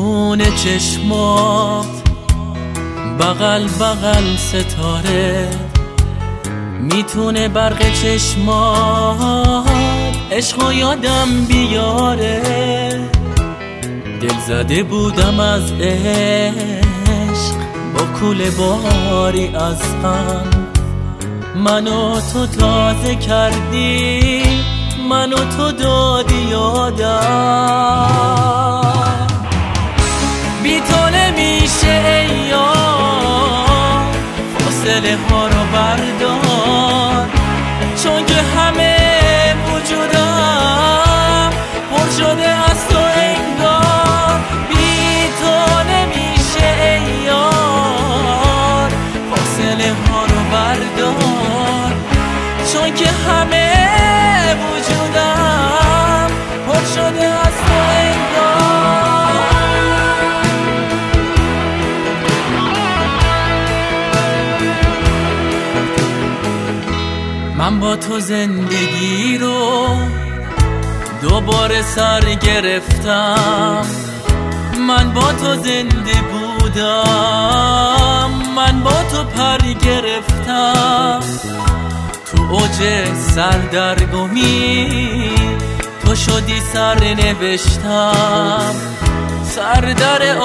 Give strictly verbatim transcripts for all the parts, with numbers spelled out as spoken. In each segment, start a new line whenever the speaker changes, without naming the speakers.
میتونه چشمات بغل بغل ستاره، میتونه برق چشمات عشقو یادم بیاره. دل زده بودم از عشق با کوله باری از غم، منو تو تازه کردی، منو تو دادی یادم. بی تو نمیشه ای یار فاصله ها رو بردار، چون که همه وجودم پر شده از تو انگار. بی تو نمیشه ای یار فاصله ها رو بردار، چون که همه وجودم پر شده از تو انگار. من با تو زندگی رو دوباره سر گرفتم، من با تو زنده بودم، من با تو پر گرفتم. تو اوج سردرگمی تو شدی سر نوشتم، سردر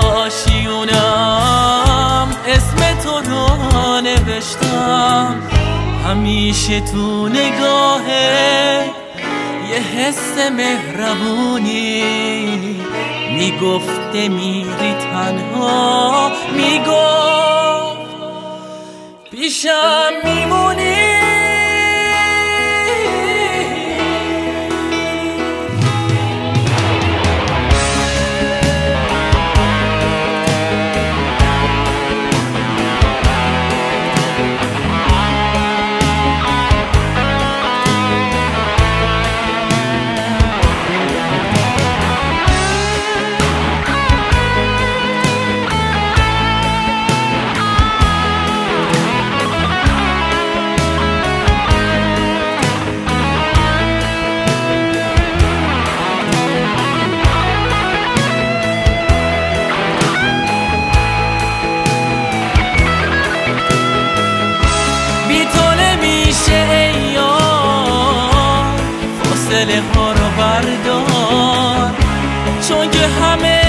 آشیونم اسم تو رو نوشتم. همیشه تو نگاهه یه حس مهربونی میگفت میری تنها، میگفت پیشم میمونی. فاصله ها رو بردار، چون که همه